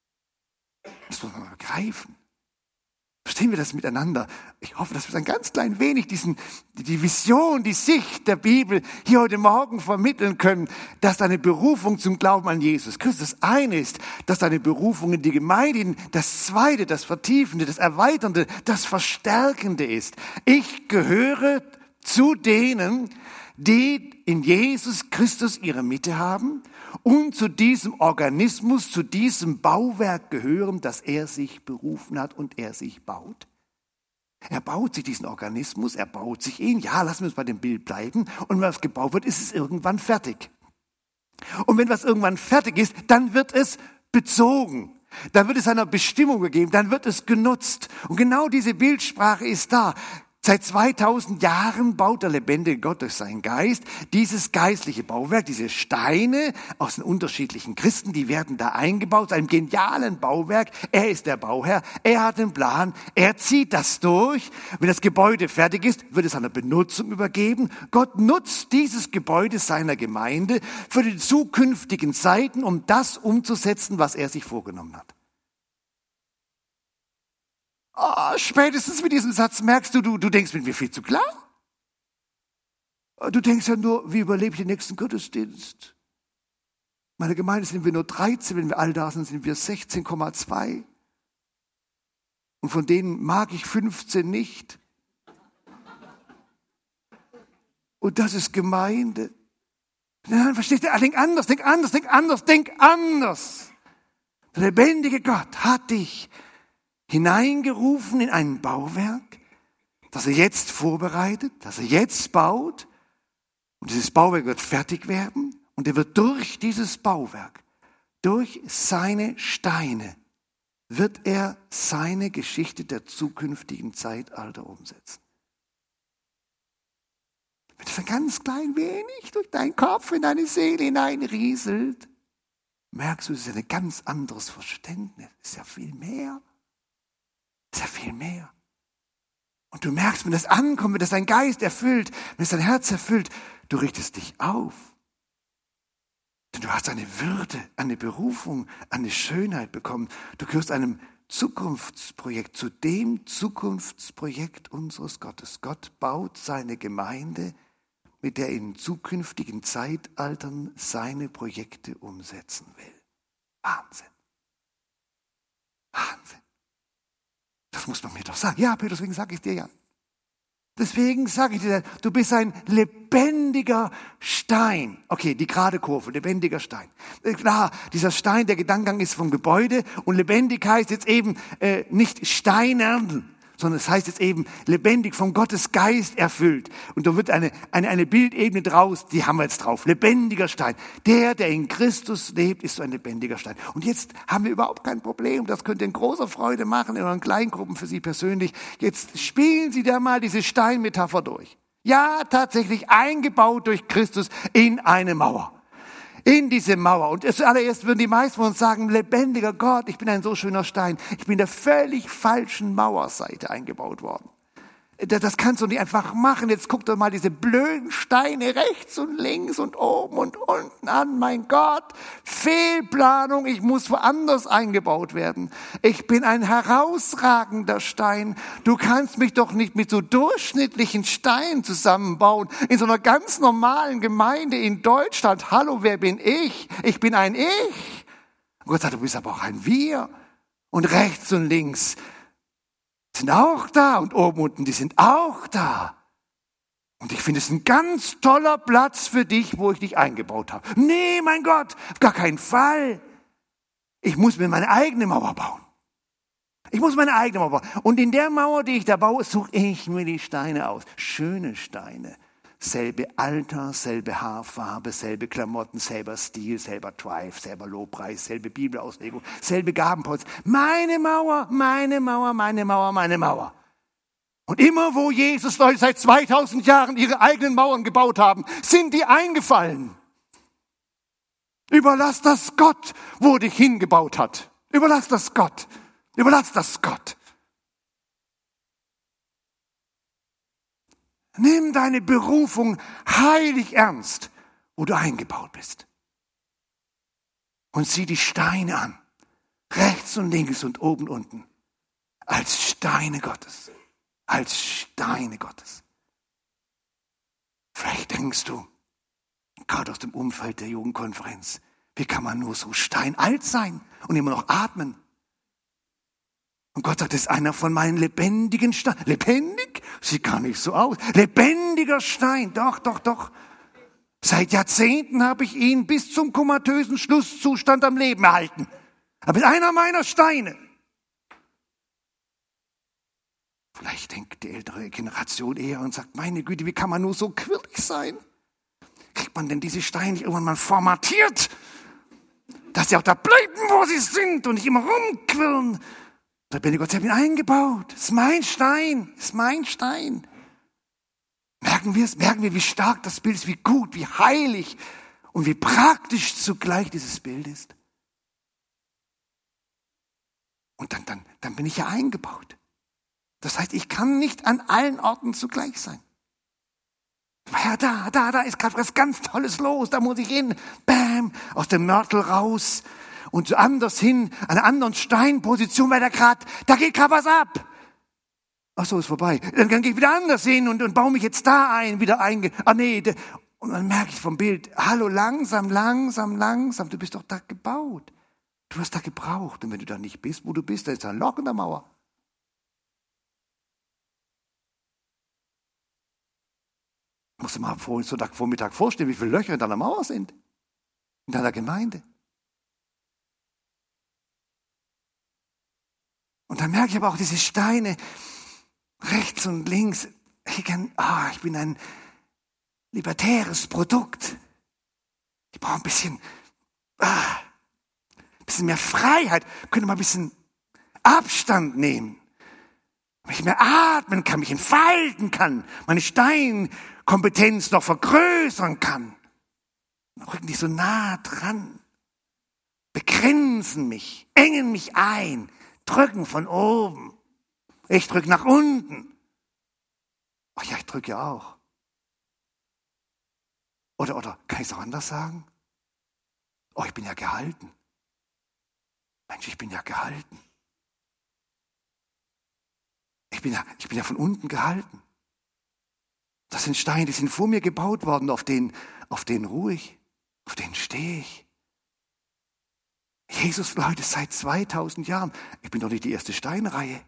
Das muss man begreifen. Verstehen wir das miteinander? Ich hoffe, dass wir ein ganz klein wenig die Vision, die Sicht der Bibel hier heute Morgen vermitteln können, dass deine Berufung zum Glauben an Jesus Christus das eine ist, dass deine Berufung in die Gemeinde das zweite, das Vertiefende, das Erweiternde, das Verstärkende ist. Ich gehöre zu denen, die in Jesus Christus ihre Mitte haben und zu diesem Organismus, zu diesem Bauwerk gehören, das er sich berufen hat und er sich baut. Er baut sich diesen Organismus, er baut sich ihn. Ja, lassen wir uns bei dem Bild bleiben. Und wenn was gebaut wird, ist es irgendwann fertig. Und wenn was irgendwann fertig ist, dann wird es bezogen. Dann wird es einer Bestimmung gegeben, dann wird es genutzt. Und genau diese Bildsprache ist da. Seit 2000 Jahren baut der lebendige Gott durch seinen Geist dieses geistliche Bauwerk, diese Steine aus den unterschiedlichen Christen, die werden da eingebaut, zu einem genialen Bauwerk. Er ist der Bauherr, er hat den Plan, er zieht das durch. Wenn das Gebäude fertig ist, wird es einer Benutzung übergeben. Gott nutzt dieses Gebäude seiner Gemeinde für die zukünftigen Zeiten, um das umzusetzen, was er sich vorgenommen hat. Oh, spätestens mit diesem Satz merkst du denkst mit mir viel zu klein. Du denkst ja nur, wie überlebe ich den nächsten Gottesdienst? Meine Gemeinde sind wir nur 13, wenn wir all da sind wir 16,2. Und von denen mag ich 15 nicht. Und das ist Gemeinde. Nein, verstehst du? Denk anders. Der lebendige Gott hat dich hineingerufen in ein Bauwerk, das er jetzt vorbereitet, das er jetzt baut. Und dieses Bauwerk wird fertig werden und er wird durch dieses Bauwerk, durch seine Steine, wird er seine Geschichte der zukünftigen Zeitalter umsetzen. Wenn das ein ganz klein wenig durch deinen Kopf in deine Seele hineinrieselt, merkst du, es ist ein ganz anderes Verständnis, es ist ja viel mehr. Es ist ja viel mehr. Und du merkst, wenn das ankommt, wenn das dein Geist erfüllt, wenn es dein Herz erfüllt, du richtest dich auf. Denn du hast eine Würde, eine Berufung, eine Schönheit bekommen. Du gehörst einem Zukunftsprojekt, zu dem Zukunftsprojekt unseres Gottes. Gott baut seine Gemeinde, mit der er in zukünftigen Zeitaltern seine Projekte umsetzen will. Wahnsinn. Wahnsinn. Das muss man mir doch sagen. Ja, Peter, deswegen sage ich dir ja. Deswegen sage ich dir, du bist ein lebendiger Stein. Okay, die gerade Kurve, lebendiger Stein. Klar, dieser Stein, der Gedankengang ist vom Gebäude und lebendig heißt jetzt eben nicht steinern, sondern es heißt jetzt eben lebendig, von Gottes Geist erfüllt. Und da wird eine Bildebene draus, die haben wir jetzt drauf. Lebendiger Stein. Der in Christus lebt, ist so ein lebendiger Stein. Und jetzt haben wir überhaupt kein Problem. Das könnt ihr in großer Freude machen, in euren Kleingruppen für Sie persönlich. Jetzt spielen Sie da mal diese Steinmetapher durch. Ja, tatsächlich eingebaut durch Christus in eine Mauer. In diese Mauer. Und zuallererst würden die meisten von uns sagen, lebendiger Gott, ich bin ein so schöner Stein. Ich bin der völlig falschen Mauerseite eingebaut worden. Das kannst du nicht einfach machen. Jetzt guck doch mal diese blöden Steine rechts und links und oben und unten an. Mein Gott, Fehlplanung, ich muss woanders eingebaut werden. Ich bin ein herausragender Stein. Du kannst mich doch nicht mit so durchschnittlichen Steinen zusammenbauen. In so einer ganz normalen Gemeinde in Deutschland. Hallo, wer bin ich? Ich bin ein Ich. Und Gott sagt, du bist aber auch ein Wir. Und rechts und links sind auch da und oben unten, die sind auch da. Und ich finde es ein ganz toller Platz für dich, wo ich dich eingebaut habe. Nee, mein Gott, auf gar keinen Fall. Ich muss mir meine eigene Mauer bauen. Und in der Mauer, die ich da baue, suche ich mir die Steine aus. Schöne Steine. Selbe Alter, selbe Haarfarbe, selbe Klamotten, selber Stil, selber Drive, selber Lobpreis, selbe Bibelauslegung, selbe Gabenpolster. Meine Mauer. Und immer wo Jesus Leute seit 2000 Jahren ihre eigenen Mauern gebaut haben, sind die eingefallen. Überlass das Gott, wo dich hingebaut hat. Überlass das Gott. Nimm deine Berufung heilig ernst, wo du eingebaut bist. Und sieh die Steine an, rechts und links und oben und unten, als Steine Gottes. Vielleicht denkst du, gerade aus dem Umfeld der Jugendkonferenz, wie kann man nur so steinalt sein und immer noch atmen? Und Gott sagt, das ist einer von meinen lebendigen Steinen. Lebendig? Sieht gar nicht so aus. Lebendiger Stein. Doch. Seit Jahrzehnten habe ich ihn bis zum komatösen Schlusszustand am Leben erhalten. Aber ist einer meiner Steine. Vielleicht denkt die ältere Generation eher und sagt, meine Güte, wie kann man nur so quirlig sein? Kriegt man denn diese Steine nicht irgendwann mal formatiert, dass sie auch da bleiben, wo sie sind und nicht immer rumquirlen? Da bin ich Gott, ich habe ihn eingebaut. Das ist mein Stein, das ist mein Stein. Merken wir, wie stark das Bild ist, wie gut, wie heilig und wie praktisch zugleich dieses Bild ist. Und dann bin ich ja eingebaut. Das heißt, ich kann nicht an allen Orten zugleich sein. Ja, da ist gerade was ganz Tolles los, da muss ich hin. Bam, aus dem Mörtel raus und anders hin, an einer anderen Steinposition, weil da geht gerade was ab. Ach so, ist vorbei. Dann gehe ich wieder anders hin und baue mich jetzt da ein, Und dann merke ich vom Bild, hallo, langsam, du bist doch da gebaut. Du hast da gebraucht. Und wenn du da nicht bist, wo du bist, da ist ein Loch in der Mauer. Ich musste mal Sonntagvormittag vorstellen, wie viele Löcher in deiner Mauer sind. In deiner Gemeinde. Und dann merke ich aber auch diese Steine rechts und links. Ich bin ein libertäres Produkt. Ich brauche ein bisschen mehr Freiheit. Ich könnte mal ein bisschen Abstand nehmen. Wenn ich mehr atmen kann, mich entfalten kann, meine Steinkompetenz noch vergrößern kann. Rücken die so nah dran, begrenzen mich, engen mich ein, drücken von oben. Ich drücke nach unten. Ach ja, ich drücke ja auch. Oder kann ich es auch anders sagen? Oh, ich bin ja gehalten. Mensch, ich bin ja gehalten. Ich bin ja von unten gehalten. Das sind Steine, die sind vor mir gebaut worden, auf denen ruhe ich, auf denen stehe ich. Jesus, Leute, seit 2000 Jahren. Ich bin doch nicht die erste Steinreihe.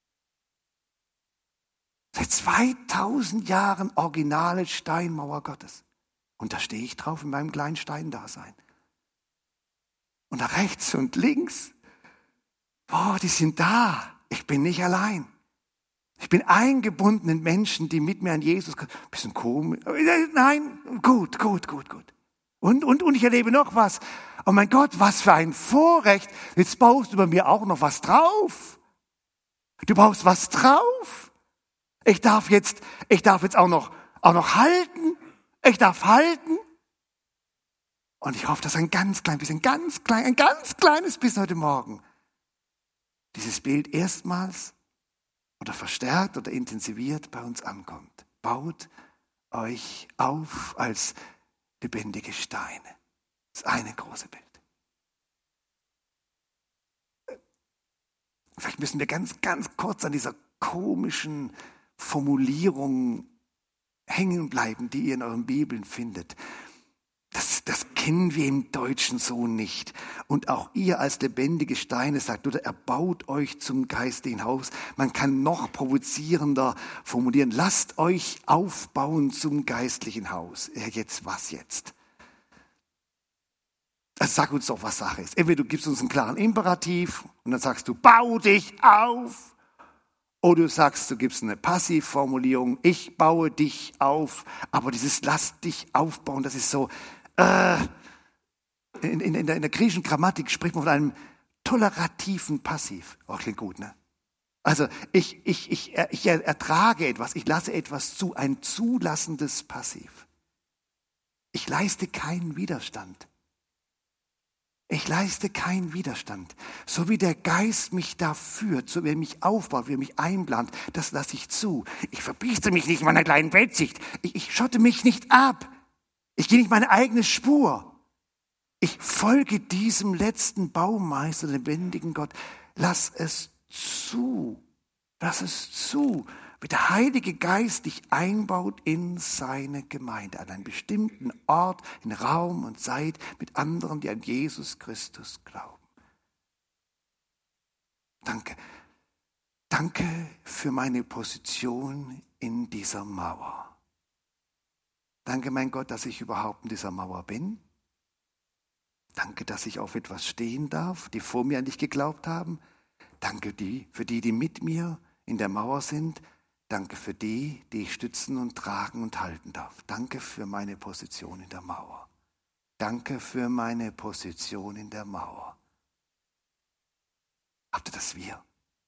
Seit 2000 Jahren originale Steinmauer Gottes. Und da stehe ich drauf in meinem kleinen Steindasein. Und da rechts und links, die sind da. Ich bin nicht allein. Ich bin eingebunden in Menschen, die mit mir an Jesus kommen. Bisschen komisch. Nein, gut. Und ich erlebe noch was. Oh mein Gott, was für ein Vorrecht. Jetzt baust du bei mir auch noch was drauf. Du baust was drauf. Ich darf jetzt auch noch halten. Ich darf halten. Und ich hoffe, dass ein ganz kleines bisschen heute Morgen dieses Bild erstmals oder verstärkt oder intensiviert bei uns ankommt. Baut euch auf als lebendige Steine. Das ist eine große Bild. Vielleicht müssen wir ganz kurz an dieser komischen Formulierung hängen bleiben, die ihr in euren Bibeln findet. Das kennen wir im Deutschen so nicht. Und auch ihr als lebendige Steine sagt, oder er baut euch zum geistlichen Haus. Man kann noch provozierender formulieren, lasst euch aufbauen zum geistlichen Haus. Ja, jetzt was jetzt? Also sag uns doch, was Sache ist. Entweder du gibst uns einen klaren Imperativ und dann sagst du, bau dich auf. Oder du sagst, du gibst eine Passivformulierung, ich baue dich auf. Aber dieses lass dich aufbauen, das ist so, in der griechischen Grammatik spricht man von einem tolerativen Passiv. Oh, klingt gut, ne? Also ich ertrage etwas, ich lasse etwas zu, ein zulassendes Passiv. Ich leiste keinen Widerstand. So wie der Geist mich da führt, so wie er mich aufbaut, wie er mich einplant, das lasse ich zu. Ich verbieste mich nicht in meiner kleinen Weltsicht. Ich schotte mich nicht ab. Ich gehe nicht meine eigene Spur. Ich folge diesem letzten Baumeister, lebendigen Gott. Lass es zu, wie der Heilige Geist dich einbaut in seine Gemeinde, an einen bestimmten Ort, in Raum und Zeit, mit anderen, die an Jesus Christus glauben. Danke. Danke für meine Position in dieser Mauer. Danke, mein Gott, dass ich überhaupt in dieser Mauer bin. Danke, dass ich auf etwas stehen darf, die vor mir an dich geglaubt haben. Danke für die mit mir in der Mauer sind. Danke für die, die ich stützen und tragen und halten darf. Danke für meine Position in der Mauer. Danke für meine Position in der Mauer. Habt ihr das Wir?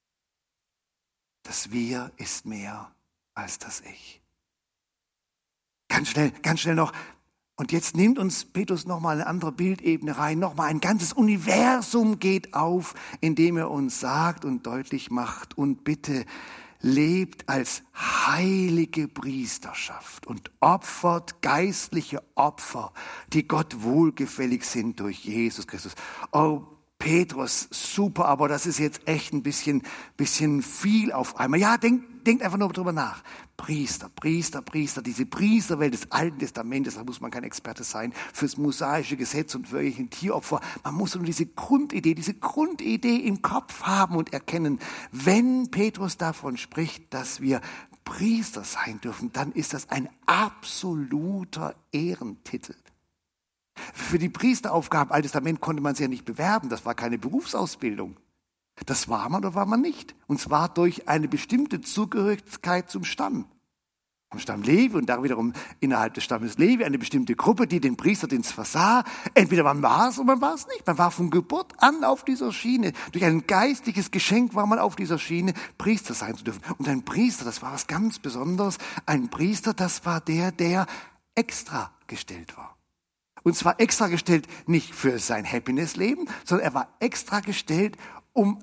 Das Wir ist mehr als das Ich. Ganz schnell noch. Und jetzt nimmt uns Petrus nochmal eine andere Bildebene rein. Nochmal ein ganzes Universum geht auf, indem er uns sagt und deutlich macht. Und bitte lebt als heilige Priesterschaft und opfert geistliche Opfer, die Gott wohlgefällig sind durch Jesus Christus. Oh, Petrus, super, aber das ist jetzt echt ein bisschen viel auf einmal. Ja, denkt einfach nur drüber nach. Priester, diese Priesterwelt des Alten Testamentes, da muss man kein Experte sein, fürs mosaische Gesetz und für irgendwelche Tieropfer. Man muss nur diese Grundidee im Kopf haben und erkennen. Wenn Petrus davon spricht, dass wir Priester sein dürfen, dann ist das ein absoluter Ehrentitel. Für die Priesteraufgabe im Alten Testament konnte man sich ja nicht bewerben. Das war keine Berufsausbildung. Das war man oder war man nicht. Und zwar durch eine bestimmte Zugehörigkeit zum Stamm. Vom Stamm Levi und da wiederum innerhalb des Stammes Levi eine bestimmte Gruppe, die den Priesterdienst versah. Entweder man war es oder man war es nicht. Man war von Geburt an auf dieser Schiene. Durch ein geistliches Geschenk war man auf dieser Schiene, Priester sein zu dürfen. Und ein Priester, das war was ganz Besonderes. Ein Priester, das war der extra gestellt war. Und zwar extra gestellt nicht für sein Happiness-Leben, sondern er war extra gestellt, um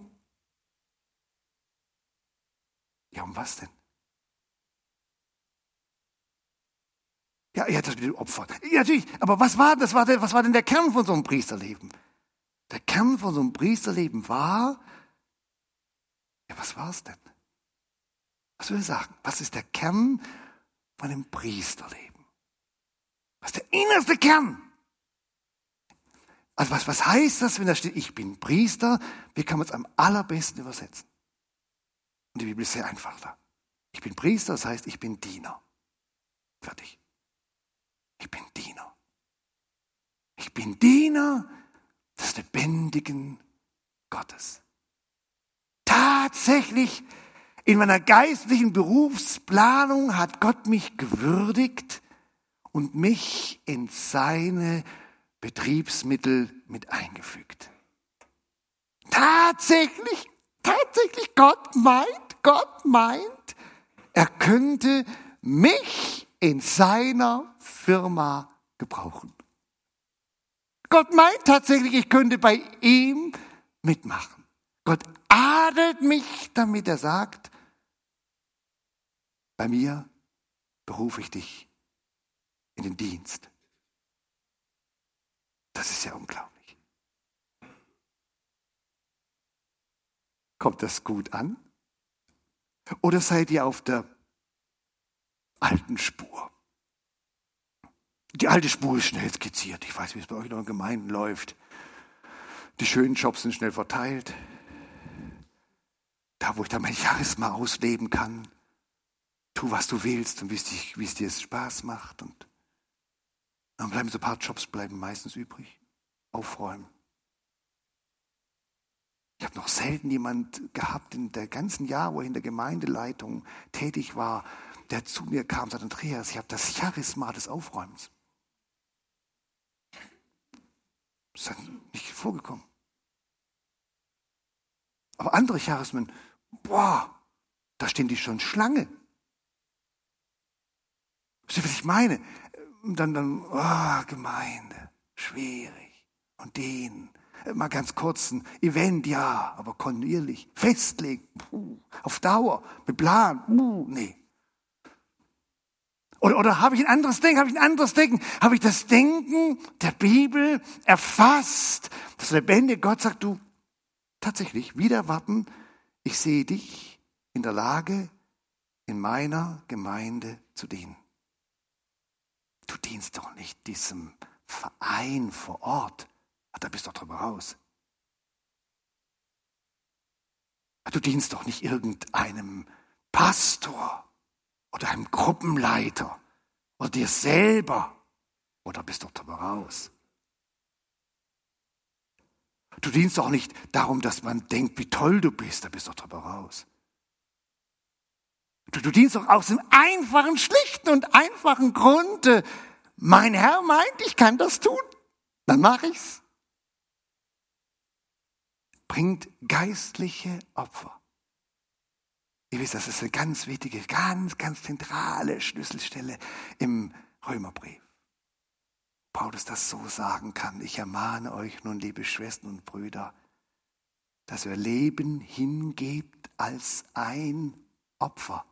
was denn? Ja, das mit den Opfern. Ja, natürlich, aber was war denn der Kern von so einem Priesterleben? Der Kern von so einem Priesterleben war, was war es denn? Was will ich sagen? Was ist der Kern von einem Priesterleben? Was ist der innerste Kern? Also was heißt das, wenn da steht, ich bin Priester? Wie kann man es am allerbesten übersetzen? Und die Bibel ist sehr einfach da. Ich bin Priester, das heißt, ich bin Diener. Fertig. Ich bin Diener. Ich bin Diener des lebendigen Gottes. Tatsächlich, in meiner geistlichen Berufsplanung hat Gott mich gewürdigt und mich in seine Betriebsmittel mit eingefügt. Tatsächlich, Gott meint, er könnte mich in seiner Firma gebrauchen. Gott meint tatsächlich, ich könnte bei ihm mitmachen. Gott adelt mich, damit er sagt, bei mir berufe ich dich in den Dienst. Das ist ja unglaublich. Kommt das gut an? Oder seid ihr auf der alten Spur? Die alte Spur ist schnell skizziert. Ich weiß, wie es bei euch noch in Gemeinden läuft. Die schönen Jobs sind schnell verteilt. Da, wo ich dann mein Charisma ausleben kann. Tu, was du willst und wie es dir Spaß macht. Und dann bleiben so ein paar Jobs meistens übrig. Aufräumen. Ich habe noch selten jemand gehabt in der ganzen Jahr, wo ich in der Gemeindeleitung tätig war, der zu mir kam und sagte, Andreas, ich habe das Charisma des Aufräumens. Das ist dann nicht vorgekommen. Aber andere Charismen, da stehen die schon Schlange. Wisst ihr, was ich meine? Dann, Gemeinde, schwierig. Und mal ganz kurz ein Event, ja, aber kontinuierlich, festlegen, auf Dauer, mit Plan, nee. Oder habe ich ein anderes Denken? Habe ich das Denken der Bibel erfasst? Das lebendige Gott sagt, du, tatsächlich, wieder warten, ich sehe dich in der Lage, in meiner Gemeinde zu dienen. Du dienst doch nicht diesem Verein vor Ort. Da bist du doch drüber raus. Du dienst doch nicht irgendeinem Pastor oder einem Gruppenleiter oder dir selber. Oder bist doch drüber raus. Du dienst doch nicht darum, dass man denkt, wie toll du bist. Da bist du doch drüber raus. Du dienst doch aus dem einfachen, schlichten und einfachen Grund. Mein Herr meint, ich kann das tun. Dann mache ich's. Bringt geistliche Opfer. Ihr wisst, das ist eine ganz wichtige, ganz zentrale Schlüsselstelle im Römerbrief. Paulus das so sagen kann: Ich ermahne euch nun, liebe Schwestern und Brüder, dass ihr Leben hingebt als ein Opfer.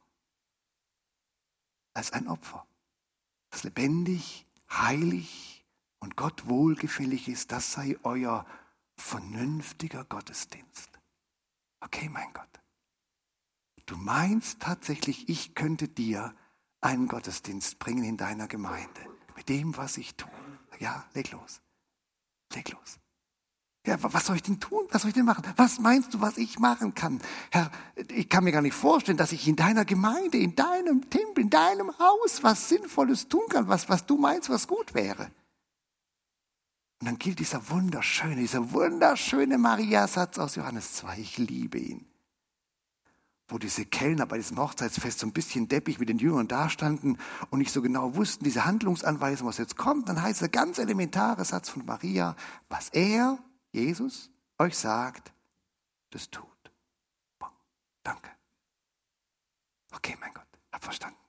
Als ein Opfer. Das lebendig, heilig und Gott wohlgefällig ist, das sei euer vernünftiger Gottesdienst. Okay, mein Gott. Du meinst tatsächlich, ich könnte dir einen Gottesdienst bringen in deiner Gemeinde. Mit dem, was ich tue. Ja, leg los. Leg los. Ja, was soll ich denn tun? Was soll ich denn machen? Was meinst du, was ich machen kann? Herr, ich kann mir gar nicht vorstellen, dass ich in deiner Gemeinde, in deinem Tempel, in deinem Haus was Sinnvolles tun kann, was du meinst, was gut wäre. Und dann gilt dieser wunderschöne Maria-Satz aus Johannes 2. Ich liebe ihn. Wo diese Kellner bei diesem Hochzeitsfest so ein bisschen deppig mit den Jüngern dastanden und nicht so genau wussten, diese Handlungsanweisung, was jetzt kommt, dann heißt der ganz elementare Satz von Maria: Was er, Jesus, euch sagt, das tut. Boah, danke. Okay, mein Gott, hab verstanden.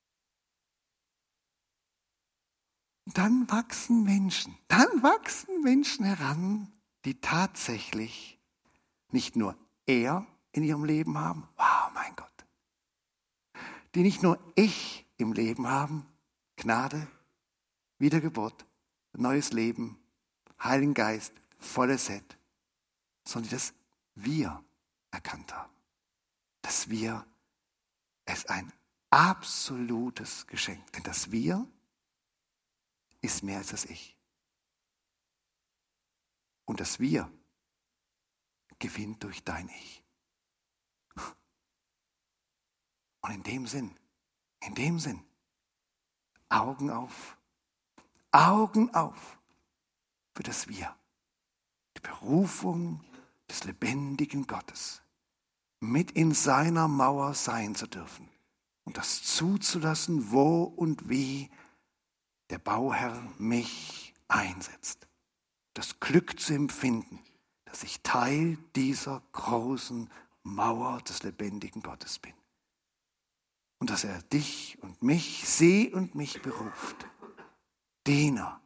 Und dann wachsen Menschen heran, die tatsächlich nicht nur er in ihrem Leben haben, wow, mein Gott, die nicht nur ich im Leben haben, Gnade, Wiedergeburt, neues Leben, Heiligen Geist, volles Set, sondern die das wir erkannt haben, dass wir es ein absolutes Geschenk, denn das Wir ist mehr als das Ich. Und das Wir gewinnt durch dein Ich. Und in dem Sinn, Augen auf für das Wir. Die Berufung des lebendigen Gottes, mit in seiner Mauer sein zu dürfen und das zuzulassen, wo und wie der Bauherr mich einsetzt. Das Glück zu empfinden, dass ich Teil dieser großen Mauer des lebendigen Gottes bin. Und dass er dich und mich, sie und mich beruft, Diener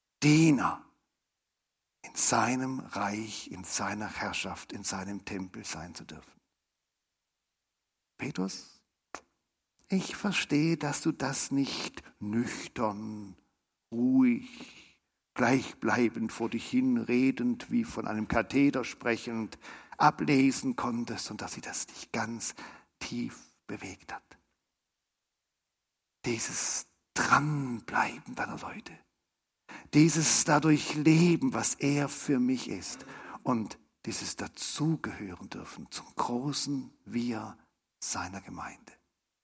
in seinem Reich, in seiner Herrschaft, in seinem Tempel sein zu dürfen. Petrus, ich verstehe, dass du das nicht nüchtern, ruhig, gleichbleibend vor dich hin redend, wie von einem Katheder sprechend, ablesen konntest und dass sie das dich ganz tief bewegt hat. Dieses Dranbleiben deiner Leute, dieses dadurch Leben, was er für mich ist und dieses Dazugehören dürfen zum großen Wir seiner Gemeinde.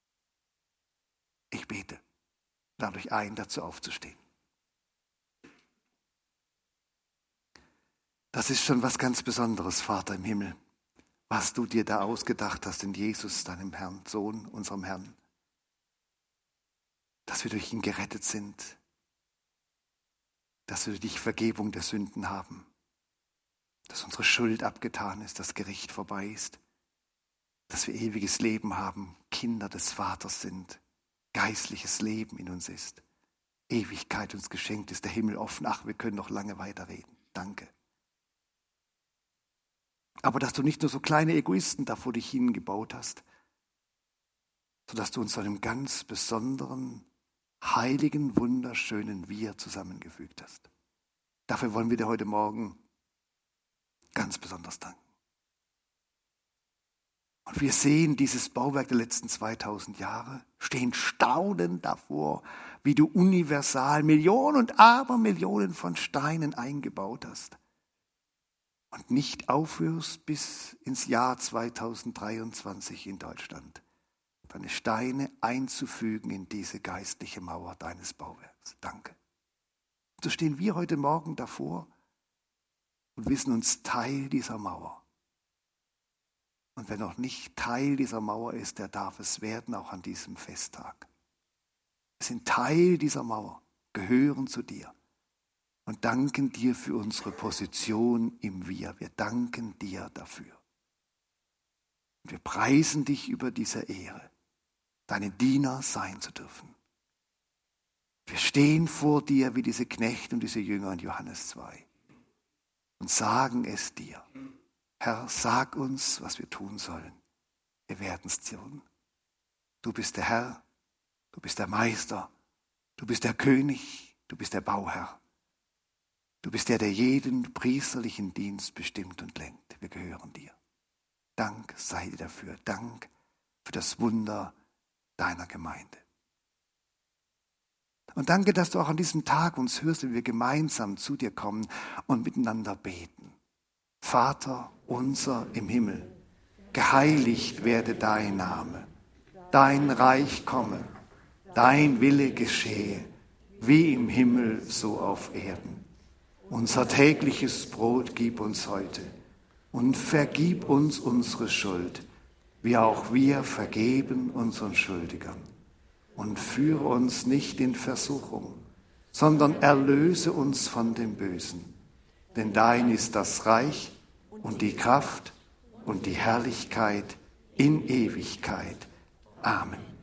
Ich bete, lade euch ein, dazu aufzustehen. Das ist schon was ganz Besonderes, Vater im Himmel, was du dir da ausgedacht hast in Jesus, deinem Herrn, Sohn, unserem Herrn. Dass wir durch ihn gerettet sind, dass wir durch dich Vergebung der Sünden haben, dass unsere Schuld abgetan ist, das Gericht vorbei ist, dass wir ewiges Leben haben, Kinder des Vaters sind, geistliches Leben in uns ist, Ewigkeit uns geschenkt ist, der Himmel offen. Ach, wir können noch lange weiterreden. Danke. Aber dass du nicht nur so kleine Egoisten da vor dich hingebaut hast, sodass du uns zu einem ganz besonderen, heiligen, wunderschönen Wir zusammengefügt hast. Dafür wollen wir dir heute Morgen ganz besonders danken. Und wir sehen dieses Bauwerk der letzten 2000 Jahre, stehen staunend davor, wie du universal Millionen und Abermillionen von Steinen eingebaut hast. Und nicht aufhörst bis ins Jahr 2023 in Deutschland, deine Steine einzufügen in diese geistliche Mauer deines Bauwerks. Danke. Und so stehen wir heute Morgen davor und wissen uns Teil dieser Mauer. Und Und wer noch nicht Teil dieser Mauer ist, der darf es werden, auch an diesem Festtag. Wir sind Teil dieser Mauer, gehören zu dir und danken dir für unsere Position im Wir. Wir danken dir dafür. Und wir preisen dich über diese Ehre, deine Diener sein zu dürfen. Wir stehen vor dir wie diese Knechte und diese Jünger in Johannes 2 und sagen es dir. Herr, sag uns, was wir tun sollen. Wir werden es tun. Du bist der Herr, du bist der Meister, du bist der König, du bist der Bauherr. Du bist der jeden priesterlichen Dienst bestimmt und lenkt. Wir gehören dir. Dank sei dir dafür. Dank für das Wunder deiner Gemeinde. Und danke, dass du auch an diesem Tag uns hörst, wenn wir gemeinsam zu dir kommen und miteinander beten. Vater unser im Himmel, geheiligt werde dein Name, dein Reich komme, dein Wille geschehe, wie im Himmel so auf Erden. Unser tägliches Brot gib uns heute und vergib uns unsere Schuld, wie auch wir vergeben unseren Schuldigern. Und führe uns nicht in Versuchung, sondern erlöse uns von dem Bösen. Denn dein ist das Reich und die Kraft und die Herrlichkeit in Ewigkeit. Amen.